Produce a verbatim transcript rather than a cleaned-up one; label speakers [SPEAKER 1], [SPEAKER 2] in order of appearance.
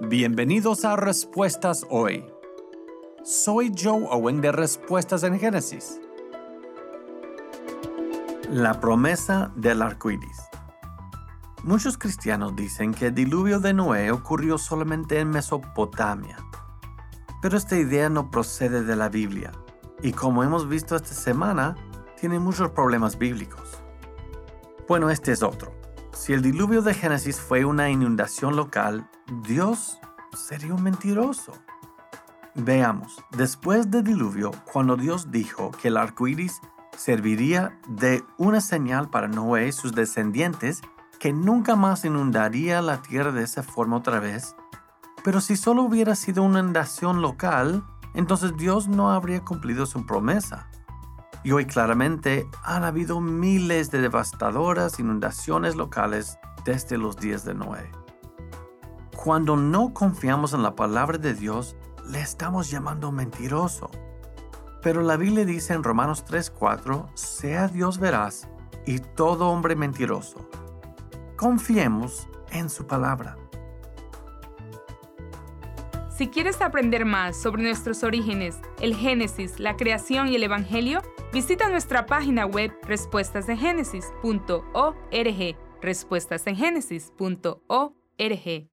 [SPEAKER 1] Bienvenidos a Respuestas Hoy. Soy Joe Owen de Respuestas en Génesis. La promesa del arco iris. Muchos cristianos dicen que el diluvio de Noé ocurrió solamente en Mesopotamia. Pero esta idea no procede de la Biblia, y como hemos visto esta semana, tiene muchos problemas bíblicos. Bueno, este es otro. Si el diluvio de Génesis fue una inundación local, Dios sería un mentiroso. Veamos, después del diluvio, cuando Dios dijo que el arco iris serviría de una señal para Noé y sus descendientes, que nunca más inundaría la tierra de esa forma otra vez. Pero si solo hubiera sido una inundación local, entonces Dios no habría cumplido su promesa. Y hoy claramente han habido miles de devastadoras inundaciones locales desde los días de Noé. Cuando no confiamos en la palabra de Dios, le estamos llamando mentiroso. Pero la Biblia dice en Romanos tres cuatro, sea Dios veraz y todo hombre mentiroso. Confiemos en su palabra.
[SPEAKER 2] Si quieres aprender más sobre nuestros orígenes, el Génesis, la creación y el Evangelio, visita nuestra página web respuestas en génesis punto org, respuestas en génesis punto org.